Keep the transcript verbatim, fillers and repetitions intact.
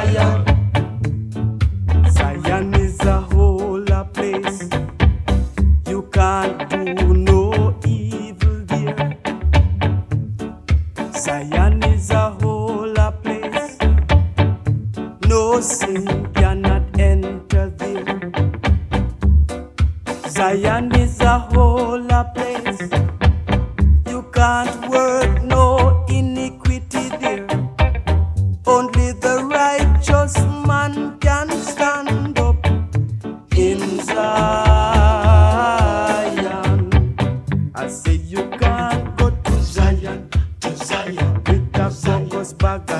Zion. Zion is a holy place. You can't do no evil there. Zion is a holy place. No sin cannot enter there. Zion is a holy place. You can't work no iniquity there. Only the